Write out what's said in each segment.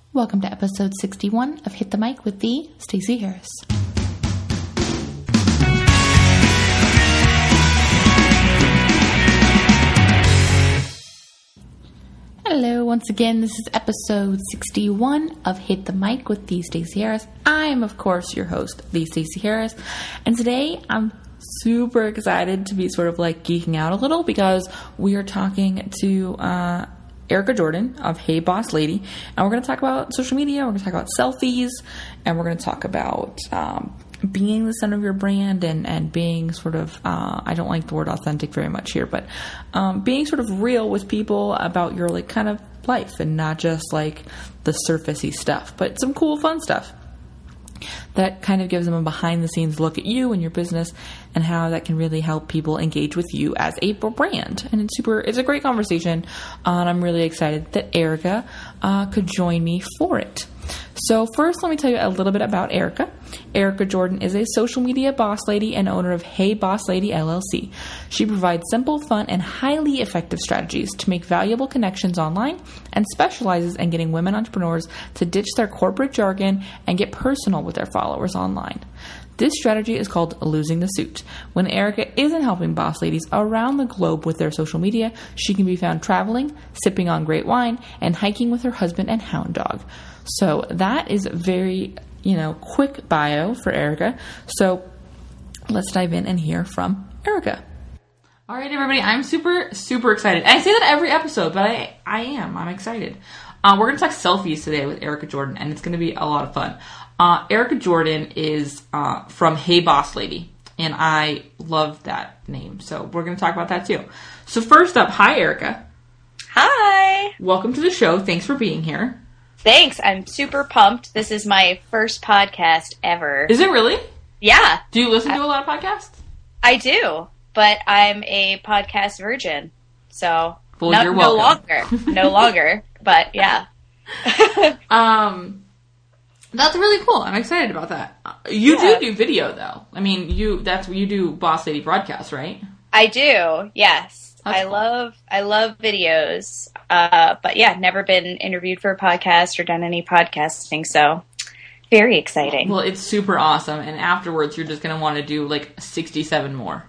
Welcome to episode 61 of Hit the Mic with the Stacey Harris. Hello, once again, this is episode 61 of Hit the Mic with the Stacey Harris. I am, of course, your host, the Stacey Harris, and today I'm super excited to be sort of like geeking out a little because we are talking to Erica Jordan of Hey Boss Lady, and we're going to talk about social media, we're going to talk about selfies, and we're going to talk about being the center of your brand and being sort of, I don't like the word authentic very much here, but being sort of real with people about your like kind of life and not just like the surfacey stuff, but some cool fun stuff that kind of gives them a behind the scenes look at you and your business and how that can really help people engage with you as a brand. And it's a great conversation. And I'm really excited that Erica could join me for it. So first, let me tell you a little bit about Erica. Erica Jordan is a social media boss lady and owner of Hey Boss Lady LLC. She provides simple, fun, and highly effective strategies to make valuable connections online and specializes in getting women entrepreneurs to ditch their corporate jargon and get personal with their followers online. This strategy is called losing the suit. When Erica isn't helping boss ladies around the globe with their social media, she can be found traveling, sipping on great wine, and hiking with her husband and hound dog. So that is very, quick bio for Erica. So let's dive in and hear from Erica. All right, everybody, I'm super, super excited. And I say that every episode, but I'm excited. We're going to talk selfies today with Erica Jordan, and it's going to be a lot of fun. Erica Jordan is from Hey Boss Lady, and I love that name. So we're going to talk about that too. So first up, hi, Erica. Hi. Welcome to the show. Thanks for being here. Thanks. I'm super pumped. This is my first podcast ever. Is it really? Yeah. Do you listen to a lot of podcasts? I do, but I'm a podcast virgin. So well, you're welcome. No longer, but yeah. That's really cool. I'm excited about that. You do video though. I mean, you do Boss Lady broadcasts, right? I do. Yes. That's cool. I love videos. But yeah, never been interviewed for a podcast or done any podcasting, so very exciting. Well, it's super awesome, and afterwards you're just going to want to do like 67 more.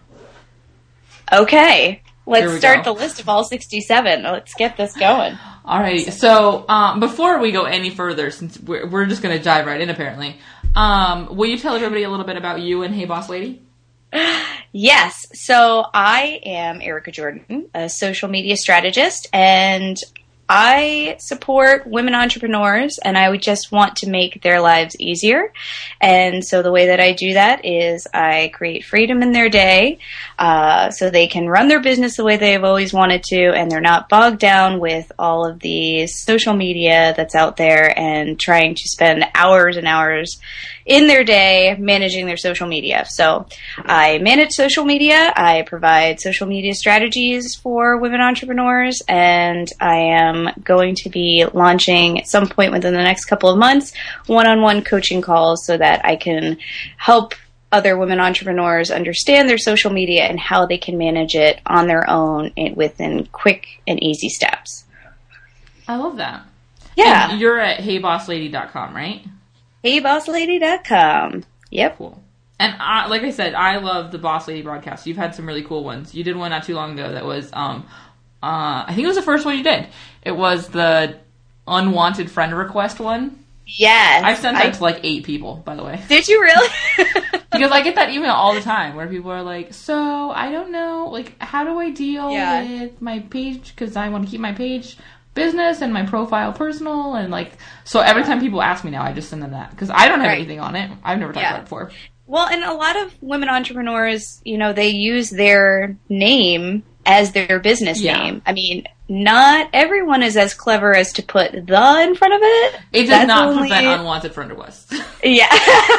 Okay. Let's start the list of all 67. Let's get this going. All right. So before we go any further, since we're just going to dive right in apparently, will you tell everybody a little bit about you and Hey Boss Lady? Yes. So I am Erica Jordan, a social media strategist, and I support women entrepreneurs, and I would just want to make their lives easier. And so the way that I do that is I create freedom in their day so they can run their business the way they've always wanted to, and they're not bogged down with all of the social media that's out there and trying to spend hours and hours in their day managing their social media. So I manage social media, I provide social media strategies for women entrepreneurs, and I am going to be launching at some point within the next couple of months one-on-one coaching calls so that I can help other women entrepreneurs understand their social media and how they can manage it on their own within quick and easy steps. I love that. Yeah. And you're at heybosslady.com, right? heybosslady.com. Yep. Cool. And like I said, I love the Boss Lady broadcast. You've had some really cool ones. You did one not too long ago that was, I think it was the first one you did. It was the unwanted friend request one. Yes. I've sent that to like 8 people, by the way. Did you really? Because I get that email all the time where people are like, so I don't know, like, how do I deal with my page? Because I want to keep my page business and my profile personal, and like, so every time people ask me now, I just send them that because I don't have anything on it. I've never talked about it before. Well, and a lot of women entrepreneurs, they use their name as their business name. I mean, not everyone is as clever as to put the in front of it. It does not prevent unwanted friend requests. Yeah.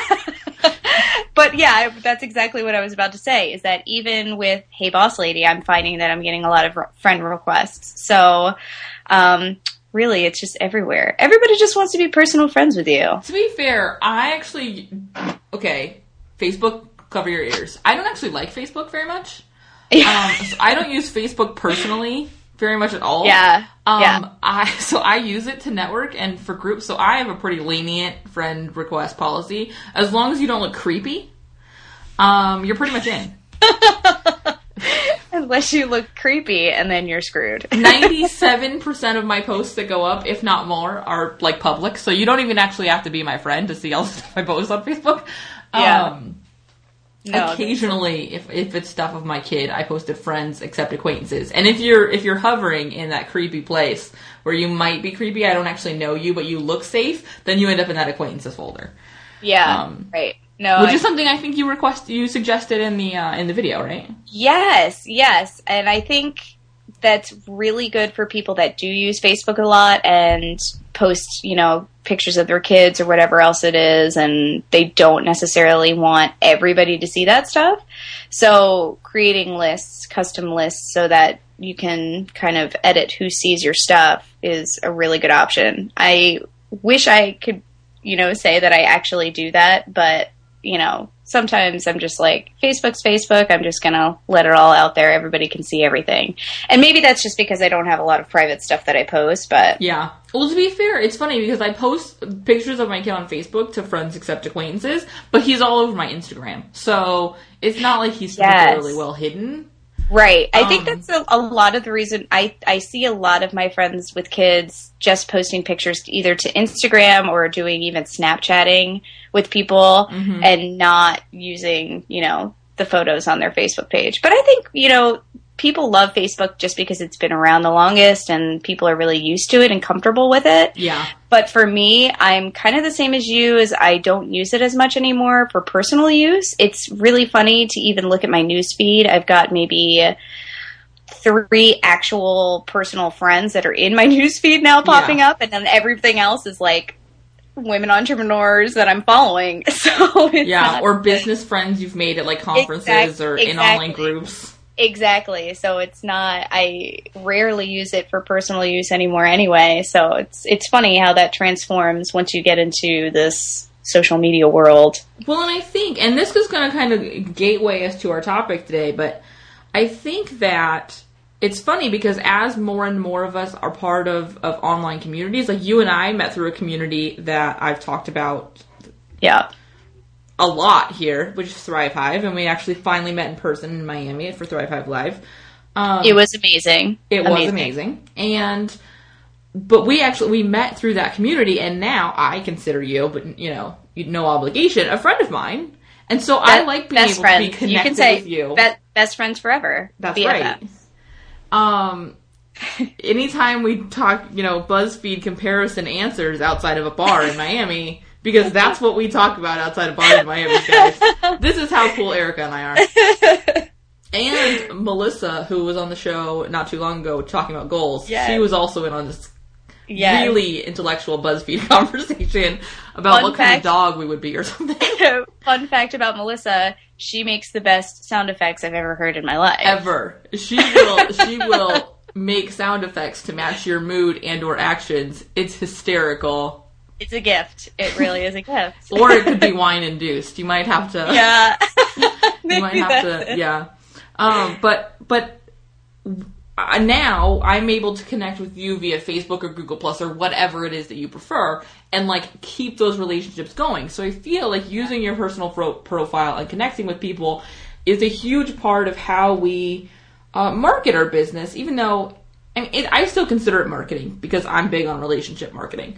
But yeah, that's exactly what I was about to say, is that even with Hey Boss Lady, I'm finding that I'm getting a lot of friend requests. So, really, it's just everywhere. Everybody just wants to be personal friends with you. To be fair, Facebook, cover your ears. I don't actually like Facebook very much. So I don't use Facebook personally very much at all. Yeah. I use it to network and for groups. So I have a pretty lenient friend request policy. As long as you don't look creepy, you're pretty much in. Unless you look creepy, and then you're screwed. 97% of my posts that go up, if not more, are like public. So you don't even actually have to be my friend to see all the stuff I post on Facebook. Yeah. Occasionally, if it's stuff of my kid, I posted friends except acquaintances. And if you're hovering in that creepy place where you might be creepy, I don't actually know you, but you look safe, then you end up in that acquaintances folder. Yeah, right. No, which is something I think you suggested in the video, right? Yes, and I think that's really good for people that do use Facebook a lot and post, pictures of their kids or whatever else it is, and they don't necessarily want everybody to see that stuff. So creating lists, custom lists, so that you can kind of edit who sees your stuff is a really good option. I wish I could, say that I actually do that, but sometimes I'm just like, Facebook's Facebook. I'm just going to let it all out there. Everybody can see everything. And maybe that's just because I don't have a lot of private stuff that I post, but... Yeah. Well, to be fair, it's funny because I post pictures of my kid on Facebook to friends except acquaintances, but he's all over my Instagram. So it's not like he's particularly well hidden. Right. I think that's a lot of the reason I see a lot of my friends with kids just posting pictures either to Instagram or doing even Snapchatting with people and not using, the photos on their Facebook page. But I think, people love Facebook just because it's been around the longest and people are really used to it and comfortable with it. Yeah. But for me, I'm kind of the same as you, as I don't use it as much anymore for personal use. It's really funny to even look at my news feed. I've got maybe 3 actual personal friends that are in my news feed now popping up, and then everything else is like women entrepreneurs that I'm following. So it's or business friends you've made at like conferences or in online groups. Exactly. So it's not, I rarely use it for personal use anymore anyway. So it's funny how that transforms once you get into this social media world. Well, and I think, and this is going to kind of gateway us to our topic today, but I think that it's funny because as more and more of us are part of online communities, like you and I met through a community that I've talked about a lot here, which is Thrive Hive, and we actually finally met in person in Miami for Thrive Hive Live. It was amazing. It was amazing. But we met through that community, and now I consider you, but no obligation, a friend of mine. And so I like being able to be connected with you. Best friends forever. That's BFF. Right. Anytime we talk, BuzzFeed comparison answers outside of a bar in Miami, because that's what we talk about outside of bars in Miami, guys. This is how cool Erica and I are. And Melissa, who was on the show not too long ago talking about goals, she was also in on this really intellectual BuzzFeed conversation about what kind of dog we would be or something. Fun fact about Melissa, she makes the best sound effects I've ever heard in my life. Ever. She will make sound effects to match your mood and or actions. It's hysterical. It's a gift. It really is a gift. Or it could be wine induced. You might have to. Yeah. You might have to. Yeah. But now I'm able to connect with you via Facebook or Google Plus or whatever it is that you prefer, and keep those relationships going. So I feel like using your personal profile and connecting with people is a huge part of how we market our business. Even though I still consider it marketing because I'm big on relationship marketing.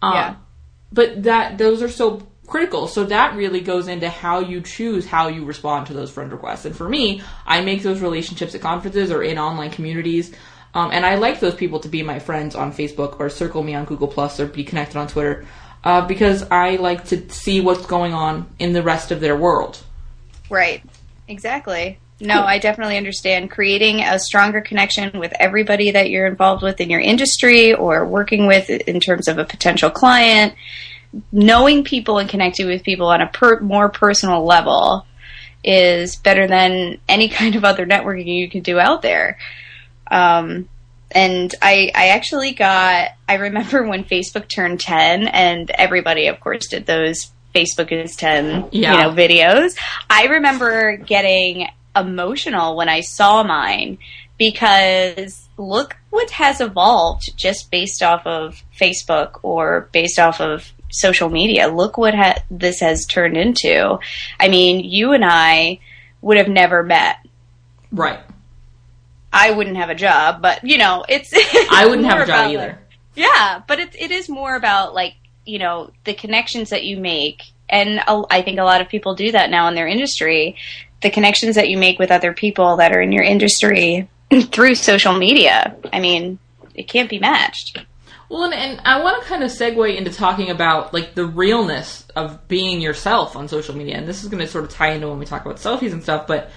But those are so critical. So that really goes into how you choose how you respond to those friend requests. And for me, I make those relationships at conferences or in online communities. And I like those people to be my friends on Facebook or circle me on Google Plus or be connected on Twitter because I like to see what's going on in the rest of their world. Right. Exactly. No, I definitely understand. Creating a stronger connection with everybody that you're involved with in your industry or working with in terms of a potential client, knowing people and connecting with people on a more personal level is better than any kind of other networking you can do out there. And I actually I remember when Facebook turned 10 and everybody, of course, did those Facebook is 10, videos. I remember getting emotional when I saw mine because look what has evolved just based off of Facebook or based off of social media. Look what this has turned into. I mean, you and I would have never met. Right. I wouldn't have a job, but, it's... I wouldn't have a job either. Yeah, but it is more about, the connections that you make. And I think a lot of people do that now in their industry. The connections that you make with other people that are in your industry through social media. I mean, it can't be matched. Well, and I want to kind of segue into talking about, the realness of being yourself on social media. And this is going to sort of tie into when we talk about selfies and stuff, but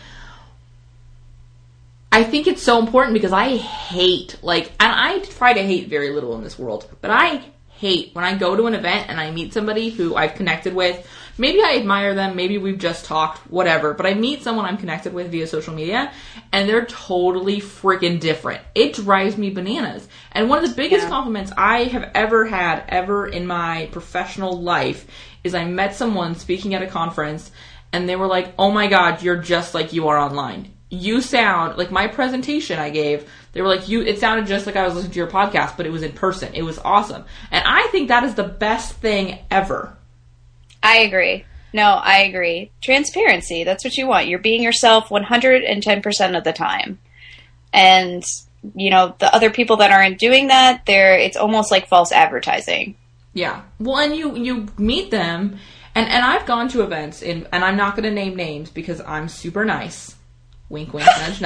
I think it's so important because I hate, and I try to hate very little in this world, but I hate when I go to an event and I meet somebody who I've connected with. Maybe I admire them, maybe we've just talked, whatever, but I meet someone I'm connected with via social media and they're totally freaking different. It drives me bananas. And one of the biggest compliments I have ever had in my professional life is I met someone speaking at a conference and they were like, "Oh my God, you're just like you are online. You sound like my presentation I gave." They were like, it sounded just like I was listening to your podcast, but it was in person. It was awesome. And I think that is the best thing ever. I agree. No, I agree. Transparency. That's what you want. You're being yourself 110% of the time. And, the other people that aren't doing that, it's almost like false advertising. Yeah. Well, and you meet them, and I've gone to events, and I'm not going to name names because I'm super nice. Wink, wink, nudge,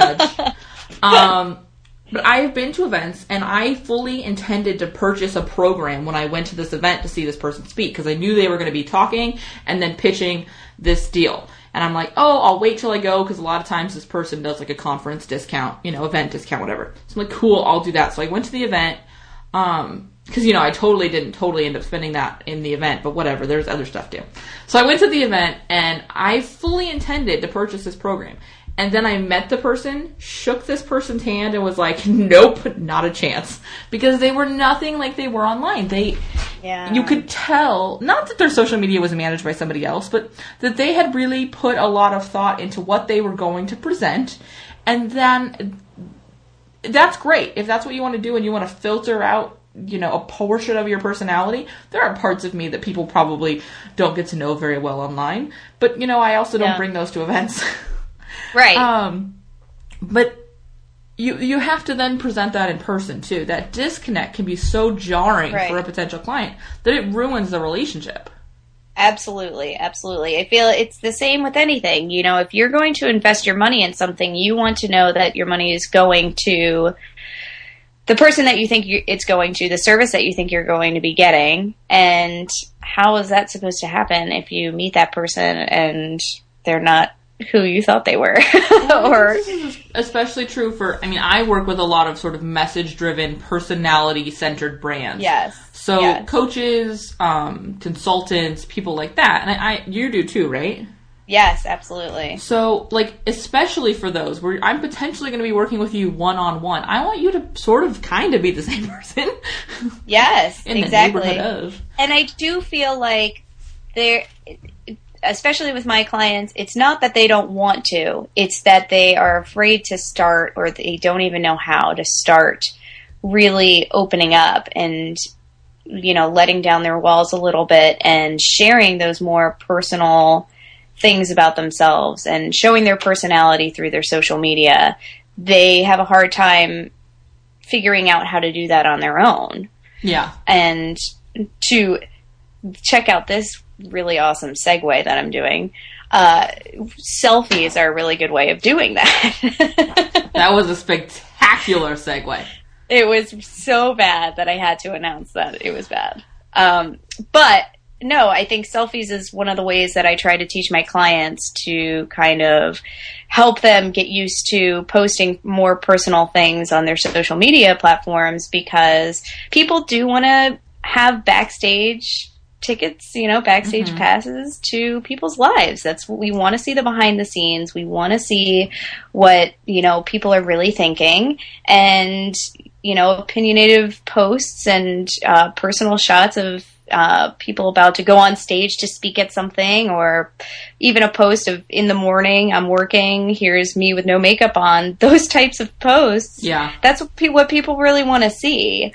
nudge. But I've been to events, and I fully intended to purchase a program when I went to this event to see this person speak, because I knew they were going to be talking and then pitching this deal. And I'm like, I'll wait till I go, because a lot of times this person does a conference discount, event discount, whatever. So I'm like, cool, I'll do that. So I went to the event, because, I didn't end up spending that in the event, but whatever, there's other stuff too. So I went to the event, and I fully intended to purchase this program. And then I met the person, shook this person's hand, and was like, nope, not a chance. Because they were nothing like they were online. You could tell, not that their social media was managed by somebody else, but that they had really put a lot of thought into what they were going to present. And then, that's great. If that's what you want to do and you want to filter out, a portion of your personality, there are parts of me that people probably don't get to know very well online. But, I also don't bring those to events. Right. But you have to then present that in person too. That disconnect can be so jarring for a potential client that it ruins the relationship. Absolutely, absolutely. I feel it's the same with anything. If you're going to invest your money in something, you want to know that your money is going to the person that you think it's going to, the service that you think you're going to be getting. And how is that supposed to happen if you meet that person and they're not who you thought they were? Or this is especially true for, I work with a lot of sort of message-driven, personality-centered brands. Yes. So coaches, consultants, people like that. And you do too, right? Yes, absolutely. So, especially for those where I'm potentially going to be working with you one-on-one, I want you to sort of kind of be the same person. Yes, in exactly. The neighborhood of. And I do feel like especially with my clients, it's not that they don't want to. It's that they are afraid to start, or they don't even know how to start really opening up and, letting down their walls a little bit and sharing those more personal things about themselves and showing their personality through their social media. They have a hard time figuring out how to do that on their own. Yeah. And to check out this really awesome segue that I'm doing, selfies are a really good way of doing that. That was a spectacular segue. It was so bad that I had to announce that it was bad. But no, I think selfies is one of the ways that I try to teach my clients to kind of help them get used to posting more personal things on their social media platforms, because people do want to have backstage tickets, backstage passes to people's lives. That's what we want to see, the behind the scenes. We want to see what, people are really thinking, and, opinionative posts and personal shots of people about to go on stage to speak at something, or even a post of in the morning, I'm working, here's me with no makeup on. Those types of posts. Yeah. That's what people really want to see.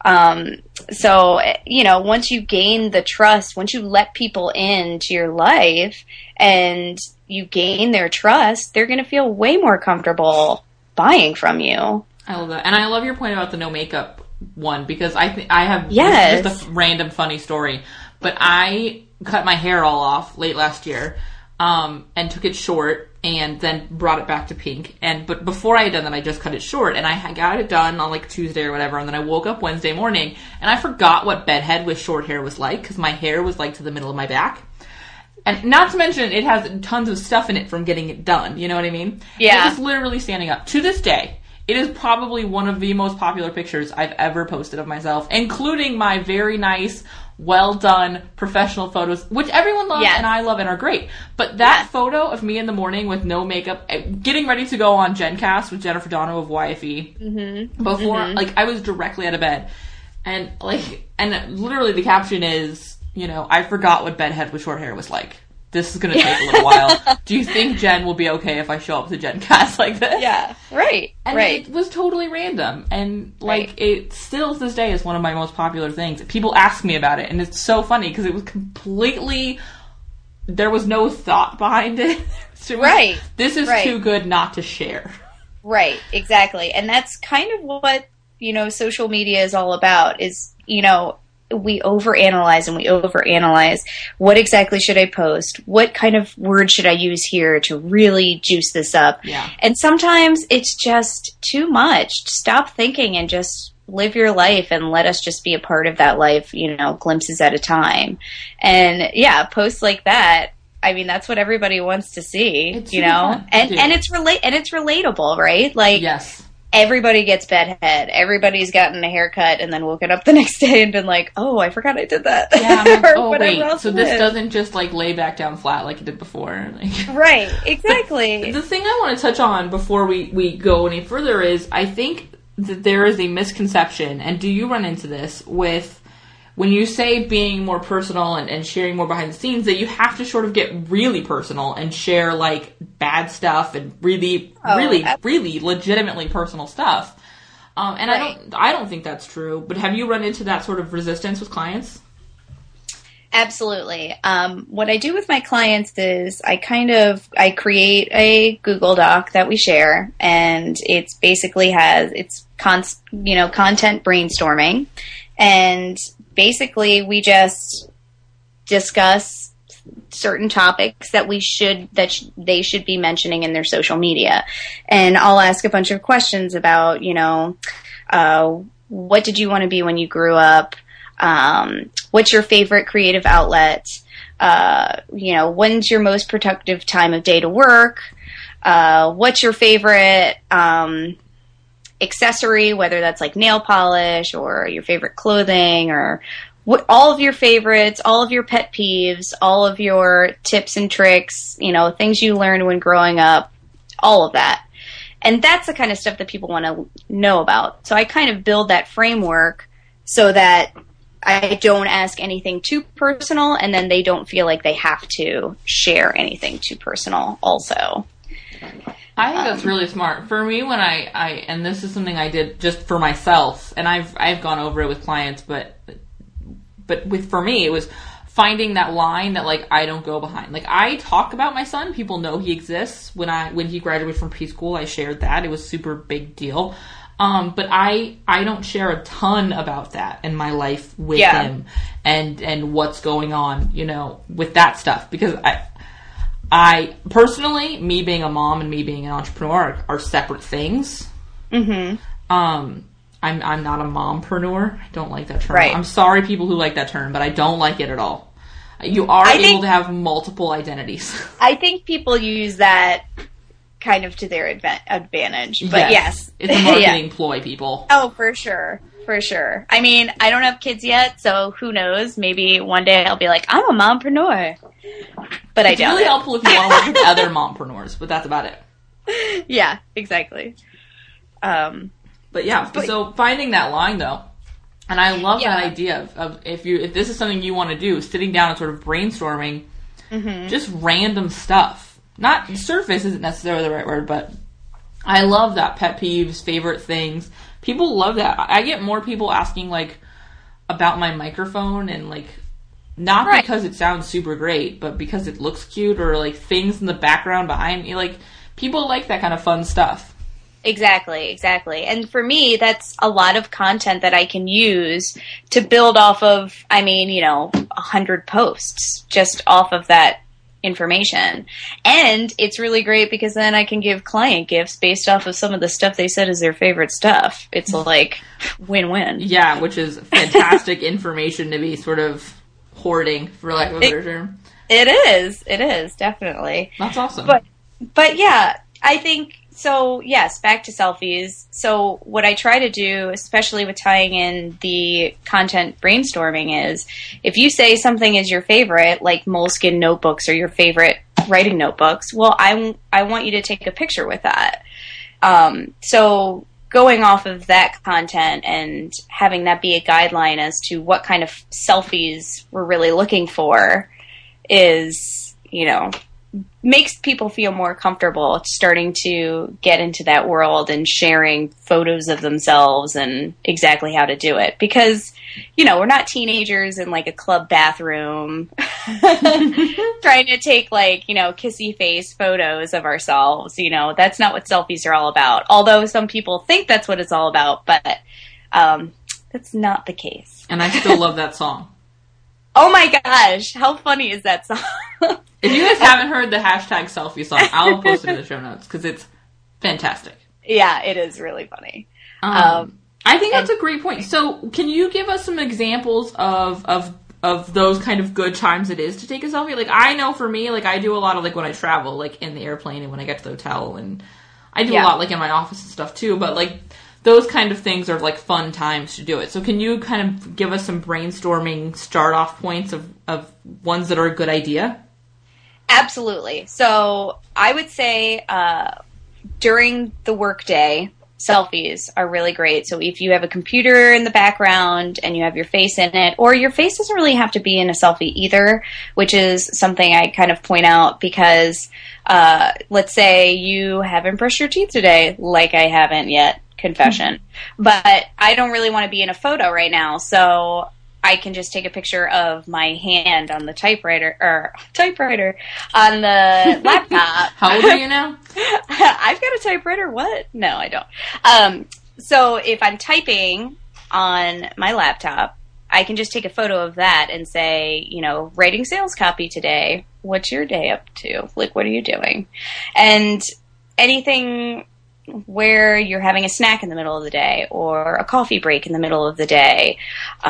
So, once you gain the trust, once you let people into your life and you gain their trust, they're going to feel way more comfortable buying from you. I love that. And I love your point about the no makeup one, because I have Yes. this is just a random funny story, but I cut my hair all off late last year, and took it short and then brought it back to pink. But before I had done that, I just cut it short, and I got it done on like Tuesday or whatever, and then I woke up Wednesday morning and I forgot what bedhead with short hair was like, because my hair was like to the middle of my back. And not to mention, it has tons of stuff in it from getting it done. You know what I mean? Yeah. It was literally standing up. To this day, it is probably one of the most popular pictures I've ever posted of myself, including my very nice, well-done professional photos, which everyone loves and I love and are great. But that photo of me in the morning with no makeup, getting ready to go on GenCast with Jennifer Dono of YFE, before, I was directly out of bed. And, literally the caption is, I forgot what bedhead with short hair was like. This is going to take a little while. Do you think Jen will be okay if I show up to GenCast like this? Yeah, right. And it was totally random. And, it still to this day is one of my most popular things. People ask me about it, and it's so funny because it was completely... There was no thought behind it. Right. This is too good not to share. Right, exactly. And that's kind of what, social media is all about, is, we overanalyze. What exactly should I post? What kind of word should I use here to really juice this up? Yeah. And sometimes it's just too much. Stop thinking and just live your life, and let us just be a part of that life, glimpses at a time. And posts like that, I mean, that's what everybody wants to see, it's fun. And it's relatable, right? Like, yes. Everybody gets bedhead. Everybody's gotten a haircut and then woken up the next day and been like, oh, I forgot I did that. Yeah, I'm like, oh, wait, else so this doesn't just, lay back down flat like it did before. Right, exactly. The thing I want to touch on before we go any further is, I think that there is a misconception, and do you run into this, with when you say being more personal and sharing more behind the scenes, that you have to sort of get really personal and share, bad stuff and really legitimately personal stuff. And right. I don't think that's true, but have you run into that sort of resistance with clients? Absolutely. What I do with my clients is I create a Google Doc that we share, and it's basically content brainstorming, and basically we just discuss certain topics that they should be mentioning in their social media. And I'll ask a bunch of questions about, what did you want to be when you grew up? What's your favorite creative outlet? When's your most productive time of day to work? What's your favorite accessory, whether that's nail polish or your favorite clothing, or all of your favorites, all of your pet peeves, all of your tips and tricks, things you learned when growing up, all of that. And that's the kind of stuff that people want to know about. So I kind of build that framework so that I don't ask anything too personal, and then they don't feel like they have to share anything too personal also. I think that's really smart. For me, when I and this is something I did just for myself, and I've gone over it with clients, but for me, it was finding that line that I don't go behind. I talk about my son. People know he exists. When he graduated from preschool, I shared that. It was a super big deal. But I don't share a ton about that in my life with him and what's going on, with that stuff, because I personally, me being a mom and me being an entrepreneur are separate things. Mm-hmm. I'm not a mompreneur. I don't like that term. Right. I'm sorry, people who like that term, but I don't like it at all. You are able to have multiple identities. I think people use that kind of to their advantage. But yes. It's a marketing ploy, people. Oh, for sure. For sure. I mean, I don't have kids yet, so who knows? Maybe one day I'll be like, I'm a mompreneur. But I don't. It's really helpful if you want to work with other mompreneurs, but that's about it. Yeah, exactly. So finding that line, though, And I love that idea of if this is something you want to do, sitting down and sort of brainstorming just random stuff. Not surface isn't necessarily the right word, but I love that. Pet peeves, favorite things. People love that. I get more people asking, like, about my microphone and, like, not because it sounds super great, but because it looks cute or, like, things in the background behind me. Like, people like that kind of fun stuff. Exactly. And for me, that's a lot of content that I can use to build off of, 100 posts just off of that information. And it's really great because then I can give client gifts based off of some of the stuff they said is their favorite stuff. It's like win-win. Yeah, which is fantastic information to be sort of hoarding, for lack of a better term. It is, definitely. That's awesome. But yeah, I think, so yes, back to selfies. So what I try to do, especially with tying in the content brainstorming, is if you say something is your favorite, like Moleskine notebooks or your favorite writing notebooks, well, I want you to take a picture with that. So going off of that content and having that be a guideline as to what kind of selfies we're really looking for is, makes people feel more comfortable starting to get into that world and sharing photos of themselves and exactly how to do it. Because, we're not teenagers in like a club bathroom trying to take like, kissy face photos of ourselves. That's not what selfies are all about. Although some people think that's what it's all about, but that's not the case. And I still love that song. Oh my gosh, how funny is that song? If you guys haven't heard the hashtag selfie song, I'll post it in the show notes because it's fantastic. Yeah, it is really funny. I think that's a great point. So can you give us some examples of those kind of good times it is to take a selfie? Like, I know for me, like, I do a lot of, like, when I travel, like, in the airplane and when I get to the hotel, and I do a lot, like, in my office and stuff, too, but, like, those kind of things are, like, fun times to do it. So can you kind of give us some brainstorming start-off points of ones that are a good idea? Absolutely. So I would say during the workday, selfies are really great. So if you have a computer in the background and you have your face in it, or your face doesn't really have to be in a selfie either, which is something I kind of point out because let's say you haven't brushed your teeth today, like I haven't yet. Confession. But I don't really want to be in a photo right now, so I can just take a picture of my hand on the typewriter on the laptop. How old are you now? I've got a typewriter. What? No, I don't. So if I'm typing on my laptop, I can just take a photo of that and say, writing sales copy today. What's your day up to? Like, what are you doing? And anything where you're having a snack in the middle of the day or a coffee break in the middle of the day.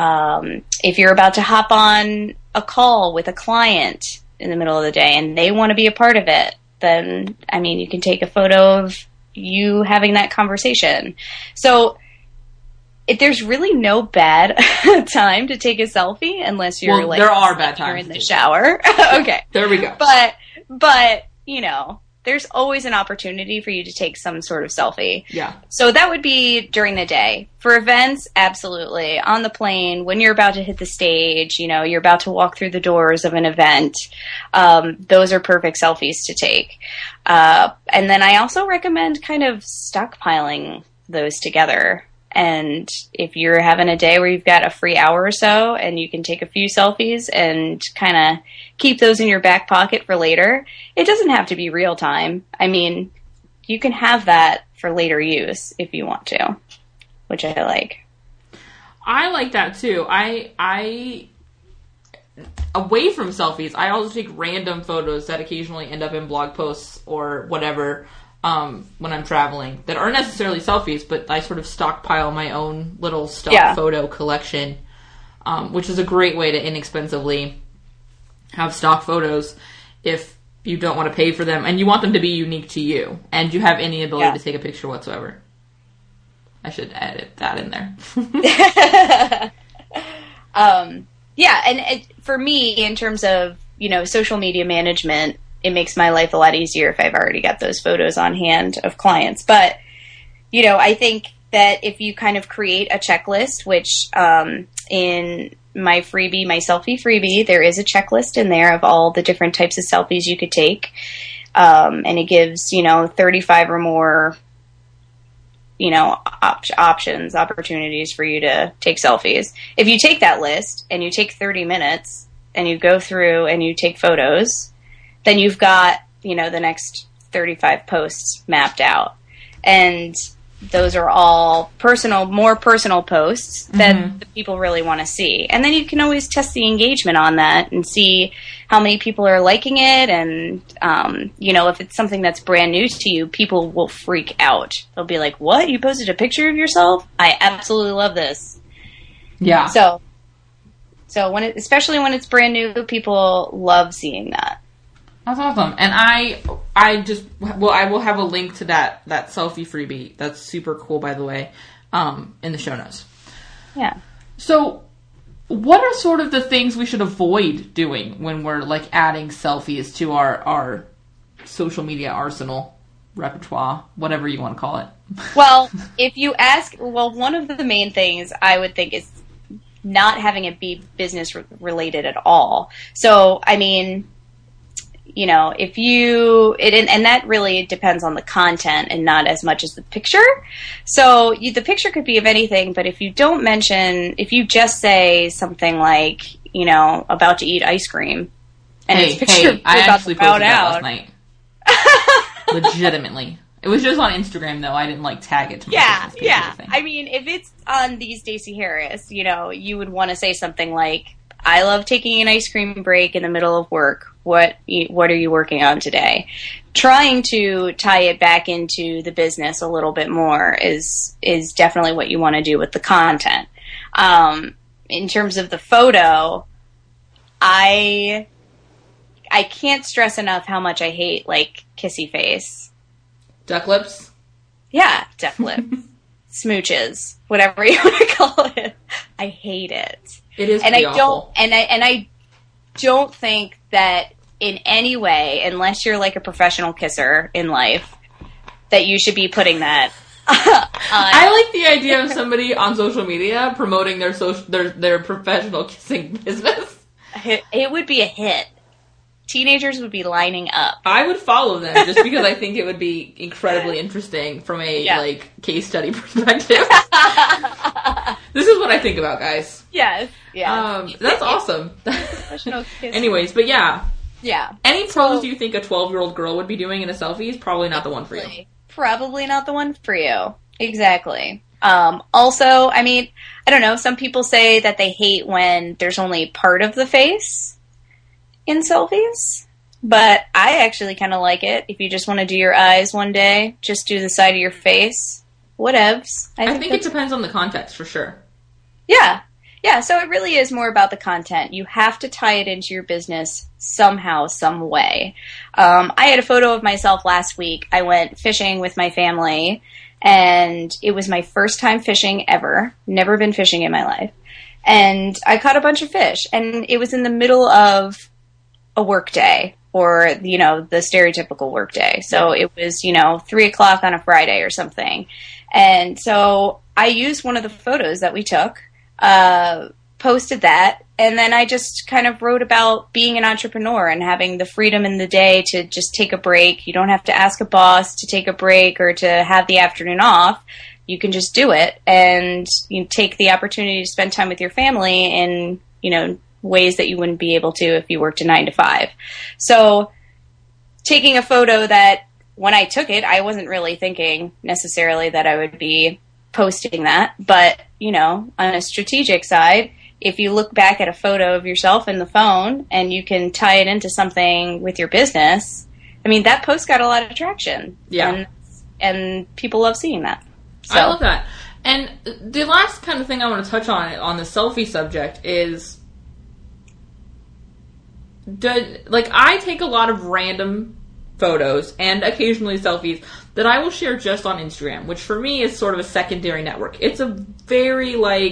If you're about to hop on a call with a client in the middle of the day and they want to be a part of it, then, you can take a photo of you having that conversation. So there's really no bad time to take a selfie unless you're there are bad times. You're in the shower. Okay. There we go. But, there's always an opportunity for you to take some sort of selfie. Yeah. So that would be during the day. For events, absolutely. On the plane, when you're about to hit the stage, you're about to walk through the doors of an event, those are perfect selfies to take. And then I also recommend kind of stockpiling those together. And if you're having a day where you've got a free hour or so and you can take a few selfies and kind of keep those in your back pocket for later, it doesn't have to be real time. You can have that for later use if you want to, which I like. I like that too. I away from selfies, I also take random photos that occasionally end up in blog posts or whatever. When I'm traveling that aren't necessarily selfies, but I sort of stockpile my own little stock photo collection, which is a great way to inexpensively have stock photos if you don't want to pay for them and you want them to be unique to you and you have any ability to take a picture whatsoever. I should edit that in there. And for me, in terms of, social media management, it makes my life a lot easier if I've already got those photos on hand of clients. But, I think that if you kind of create a checklist, which in my freebie, my selfie freebie, there is a checklist in there of all the different types of selfies you could take. And it gives, 35 or more, opportunities for you to take selfies. If you take that list and you take 30 minutes and you go through and you take photos, then you've got, the next 35 posts mapped out. And those are all more personal posts that the people really want to see. And then you can always test the engagement on that and see how many people are liking it. And, if it's something that's brand new to you, people will freak out. They'll be like, what? You posted a picture of yourself? I absolutely love this. Yeah. So especially when it's brand new, people love seeing that. That's awesome. And I will have a link to that selfie freebie. That's super cool, by the way, in the show notes. Yeah. So what are sort of the things we should avoid doing when we're adding selfies to our social media arsenal, repertoire, whatever you want to call it? Well, if you ask, one of the main things I would think is not having it be business related at all. So, I mean, and that really depends on the content and not as much as the picture. So the picture could be of anything, but if you just say something like, about to eat ice cream, and it's a picture I actually posted that last night. Legitimately. It was just on Instagram, though. I didn't, tag it to my business page. Yeah. I mean, if it's on the Stacey Harris, you would want to say something like, I love taking an ice cream break in the middle of work. What are you working on today? Trying to tie it back into the business a little bit more is definitely what you want to do with the content. In terms of the photo, I can't stress enough how much I hate kissy face. Duck lips? Yeah, duck lips. Smooches. Whatever you want to call it. I hate it. It is pretty awful. I don't think that in any way, unless you're a professional kisser in life, that you should be putting that on. I like the idea of somebody on social media promoting their professional kissing business. It would be a hit. Teenagers would be lining up. I would follow them just because I think it would be incredibly interesting from a case study perspective. This is what I think about, guys. Yes. Yeah. That's awesome. Anyways, but yeah. Yeah. Any pose do you think a 12-year-old girl would be doing in a selfie is probably not the one for you. Probably not the one for you. Exactly. Also, I mean, I don't know. Some people say that they hate when there's only part of the face in selfies, but I actually kind of like it. If you just want to do your eyes one day, just do the side of your face. Whatevs. I think it depends on the context for sure. Yeah. Yeah, so it really is more about the content. You have to tie it into your business somehow, some way. I had a photo of myself last week. I went fishing with my family, and it was my first time fishing ever. Never been fishing in my life. And I caught a bunch of fish, and it was in the middle of a work day, or, the stereotypical work day. So it was, 3 o'clock on a Friday or something. And so I used one of the photos that we took, posted that, and then I just kind of wrote about being an entrepreneur and having the freedom in the day to just take a break. You don't have to ask a boss to take a break or to have the afternoon off. You can just do it, and you take the opportunity to spend time with your family in, ways that you wouldn't be able to if you worked a 9 to 5. So taking a photo that when I took it, I wasn't really thinking necessarily that I would be posting that. But, on a strategic side, if you look back at a photo of yourself in the phone and you can tie it into something with your business, I mean, that post got a lot of traction. Yeah. And people love seeing that. So. I love that. And the last kind of thing I want to touch on the selfie subject is, I take a lot of random photos and occasionally selfies that I will share just on Instagram, which for me is sort of a secondary network. It's a very,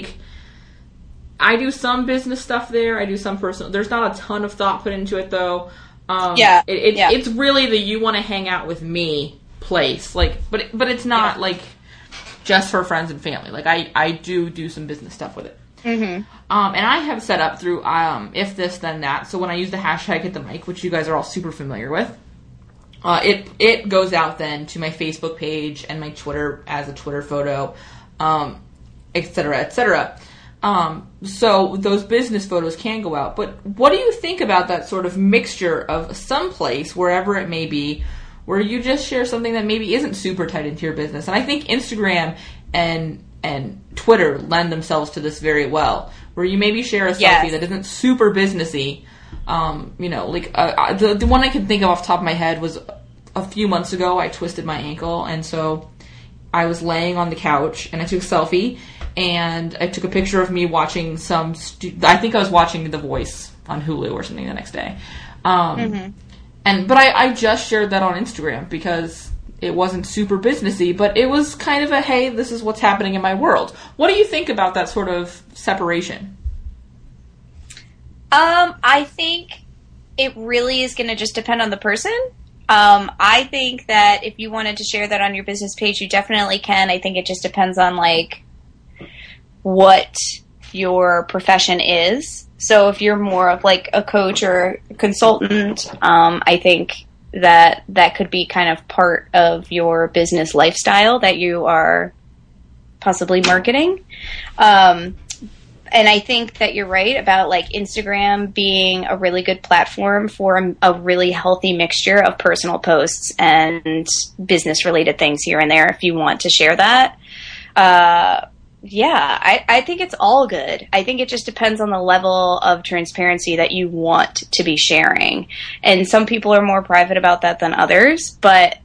I do some business stuff there, I do some personal, there's not a ton of thought put into it, though. It's really the you want to hang out with me place, but it's not, just for friends and family. Like, I do some business stuff with it. Mm-hmm. And I have set up through if this, then that. So when I use the hashtag Hit the Mic, which you guys are all super familiar with, it goes out then to my Facebook page and my Twitter as a Twitter photo, et cetera, et cetera. So those business photos can go out. But what do you think about that sort of mixture of some place, wherever it may be, where you just share something that maybe isn't super tied into your business? And I think Instagram and Twitter lend themselves to this very well, where you maybe share a selfie that isn't super businessy. The one I can think of off the top of my head was a few months ago. I twisted my ankle, and so I was laying on the couch, and I took a selfie, and I took a picture of me watching I think I was watching The Voice on Hulu or something the next day. But I just shared that on Instagram because it wasn't super businessy, but it was kind of a, hey, this is what's happening in my world. What do you think about that sort of separation? I think it really is going to just depend on the person. I think that if you wanted to share that on your business page, you definitely can. I think it just depends on, like, what your profession is. So if you're more of, like, a coach or a consultant, I think that could be kind of part of your business lifestyle that you are possibly marketing. And I think that you're right about, like, Instagram being a really good platform for a really healthy mixture of personal posts and business-related things here and there if you want to share that. I think it's all good. I think it just depends on the level of transparency that you want to be sharing. And some people are more private about that than others, but,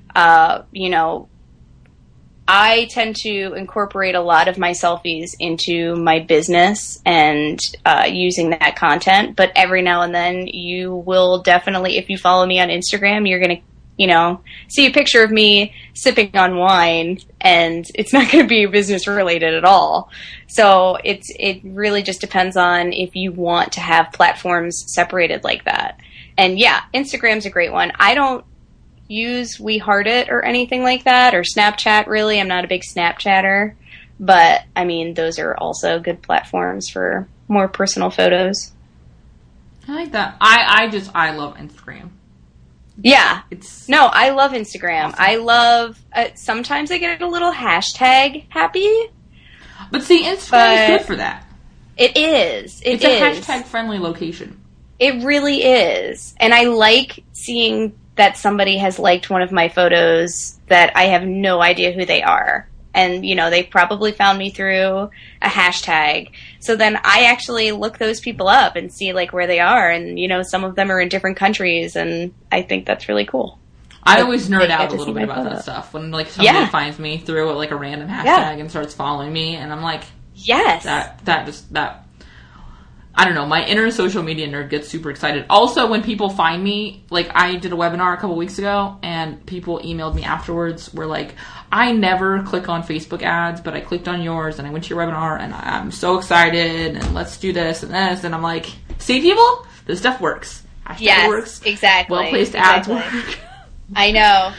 I tend to incorporate a lot of my selfies into my business and using that content. But every now and then you will definitely, if you follow me on Instagram, you're going to, see a picture of me sipping on wine, and it's not going to be business related at all. So it really just depends on if you want to have platforms separated like that. And yeah, Instagram's a great one. I don't use We Heart It or anything like that, or Snapchat, really. I'm not a big Snapchatter, but I mean, those are also good platforms for more personal photos. I like that. I love Instagram. Yeah. I love Instagram. Awesome. I love, sometimes I get a little hashtag happy. But see, Instagram is good for that. It is. It's a hashtag friendly location. It really is. And I like seeing that somebody has liked one of my photos that I have no idea who they are. And, they probably found me through a hashtag. So then I actually look those people up and see, like, where they are. And, some of them are in different countries. And I think that's really cool. I always nerd out a little bit about that stuff. When, like, somebody finds me through, like, a random hashtag and starts following me. And I'm like, yes. That I don't know, my inner social media nerd gets super excited. Also, when people find me, like, I did a webinar a couple weeks ago, and people emailed me afterwards, were like, I never click on Facebook ads, but I clicked on yours, and I went to your webinar, and I'm so excited, and let's do this and this, and I'm like, see, people? This stuff works. Hashtag works. Exactly. Well-placed ads work. I know.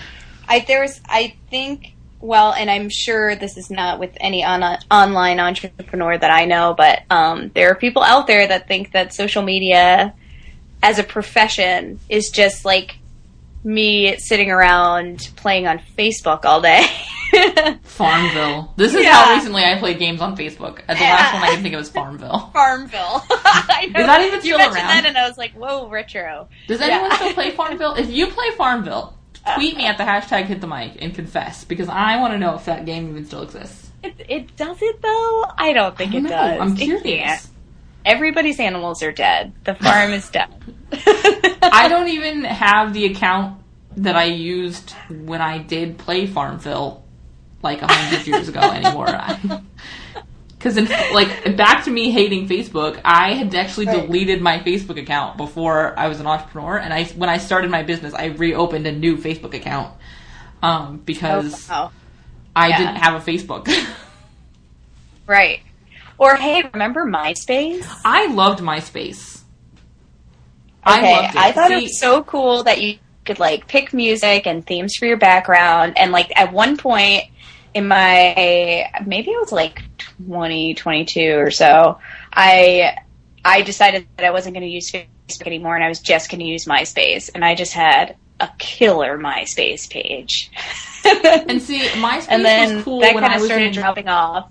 And I'm sure this is not with any online entrepreneur that I know, but there are people out there that think that social media as a profession is just like me sitting around playing on Facebook all day. Farmville. This is how recently I played games on Facebook. The last one I can think of is Farmville. Farmville. I know. Is that even still around? You mentioned that and I was like, whoa, retro. Does anyone still play Farmville? If you play Farmville, tweet me at the hashtag Hit the Mic and confess, because I want to know if that game even still exists. It does it, though? I don't think it does. I'm curious. Everybody's animals are dead. The farm is dead. I don't even have the account that I used when I did play Farmville like 100 years ago anymore. Because, back to me hating Facebook, I had actually deleted my Facebook account before I was an entrepreneur, and when I started my business, I reopened a new Facebook account because I didn't have a Facebook. Right. Or, hey, remember MySpace? I loved MySpace. Okay, I loved it. I thought it was so cool that you could, pick music and themes for your background, and, at one point, maybe it was like 2022 or so, I decided that I wasn't going to use Facebook anymore, and I was just going to use MySpace, and I just had a killer MySpace page. And see, MySpace and then was cool that when kind I of was started dropping off.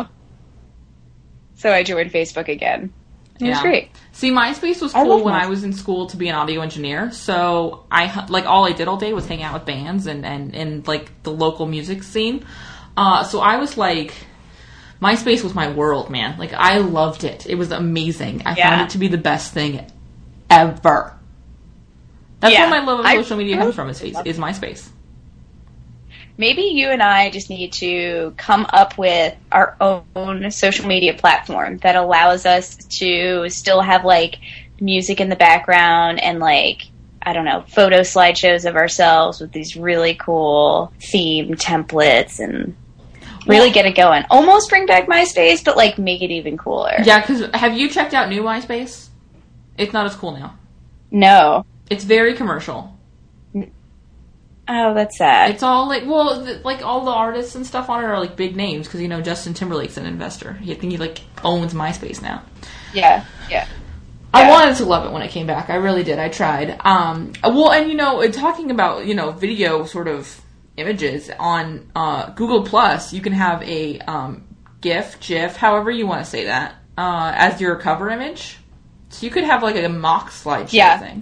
So I joined Facebook again. It was great. See, MySpace was cool when I was in school to be an audio engineer. So all I did all day was hang out with bands and like the local music scene. So I was like, MySpace was my world, man. Like, I loved it. It was amazing. I found it to be the best thing ever. That's where my love of social media comes from, is MySpace. Maybe you and I just need to come up with our own social media platform that allows us to still have, like, music in the background and, like, I don't know, photo slideshows of ourselves with these really cool theme templates and really get it going. Almost bring back MySpace, but, like, make it even cooler. Yeah, because have you checked out new MySpace? It's not as cool now. No. It's very commercial. Oh, that's sad. It's all like, well, like all the artists and stuff on it are like big names because, you know, Justin Timberlake's an investor. I think he like owns MySpace now. Yeah. I wanted to love it when it came back. I really did. I tried. Well, and you know, talking about, you know, video sort of images on Google Plus, you can have a GIF, however you want to say that, as your cover image. So you could have like a mock slideshow thing.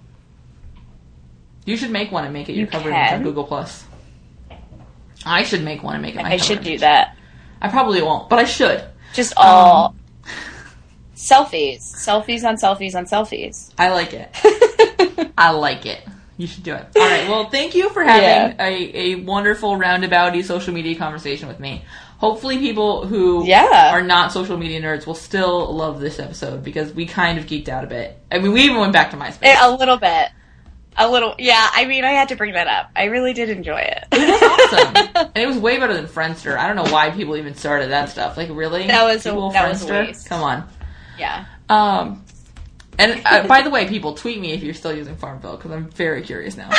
You should make one and make it your cover image on Google Plus. I should make one and make it my cover image. I should do that. I probably won't, but I should. Just all selfies. Selfies on selfies on selfies. I like it. I like it. You should do it. All right. Well, thank you for having a wonderful roundabouty social media conversation with me. Hopefully people who are not social media nerds will still love this episode because we kind of geeked out a bit. I mean, we even went back to MySpace. A little bit. Yeah, I mean, I had to bring that up. I really did enjoy it. It was awesome. And it was way better than Friendster. I don't know why people even started that stuff. Like, really? That was a waste. Come on. Yeah. And by the way, people, tweet me if you're still using Farmville, because I'm very curious now.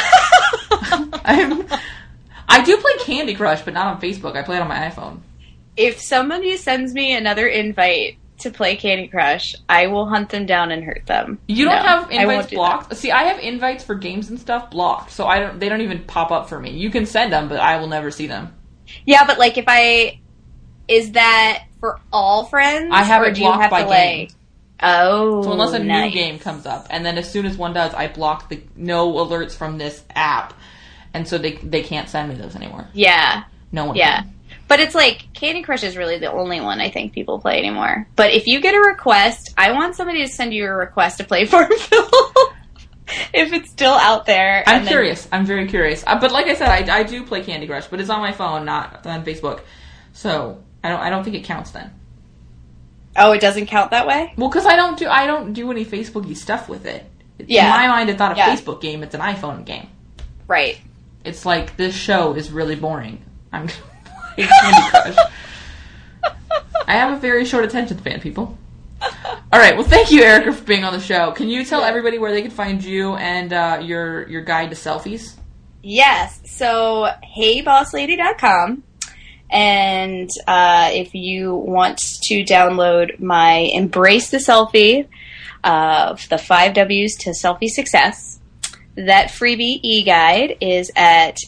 I do play Candy Crush, but not on Facebook. I play it on my iPhone. If somebody sends me another invite to play Candy Crush, I will hunt them down and hurt them. You don't have invites blocked? See, I have invites for games and stuff blocked, so they don't even pop up for me. You can send them, but I will never see them. Yeah, but like is that for all friends? I have it blocked by game. Oh, so unless a new game comes up, and then as soon as one does, I block the no alerts from this app, and so they can't send me those anymore. Yeah. No one Yeah. can. But it's like, Candy Crush is really the only one I think people play anymore. But if you get a request, I want somebody to send you a request to play Farmville. If it's still out there. I'm curious. I'm very curious. But like I said, I do play Candy Crush, but it's on my phone, not on Facebook. So I don't think it counts then. Oh, it doesn't count that way? Well, because I don't do any Facebooky stuff with it. Yeah. In my mind, it's not a Facebook game. It's an iPhone game. Right. It's like, this show is really boring. I'm Candy Crush. I have a very short attention span, people. All right. Well, thank you, Erica, for being on the show. Can you tell everybody where they can find you and your guide to selfies? Yes. So, heybosslady.com. And if you want to download my Embrace the Selfie, the 5 W's to Selfie Success, that freebie e-guide is at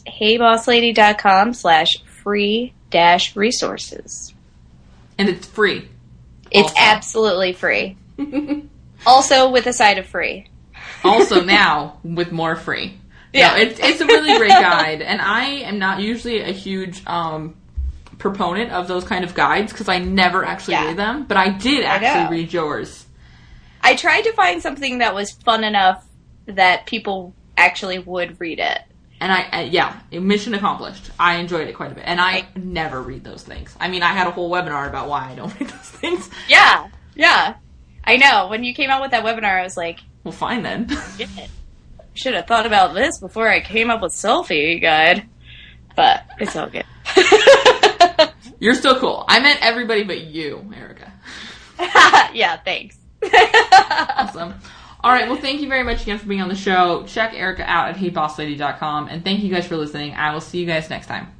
heybosslady.com/free-resources. And it's free. It's absolutely free. Also with a side of free. Also now with more free. Yeah. No, it's a really great guide. And I am not usually a huge proponent of those kind of guides because I never actually read them. But I did actually read yours. I tried to find something that was fun enough that people actually would read it. And mission accomplished. I enjoyed it quite a bit. And I never read those things. I mean, I had a whole webinar about why I don't read those things. Yeah. I know. When you came out with that webinar, I was like, well, fine then. Should have thought about this before I came up with Selfie Guide. But it's all good. You're still cool. I meant everybody but you, Erica. Yeah, thanks. Awesome. All right, well, thank you very much again for being on the show. Check Erica out at heybosslady.com, and thank you guys for listening. I will see you guys next time.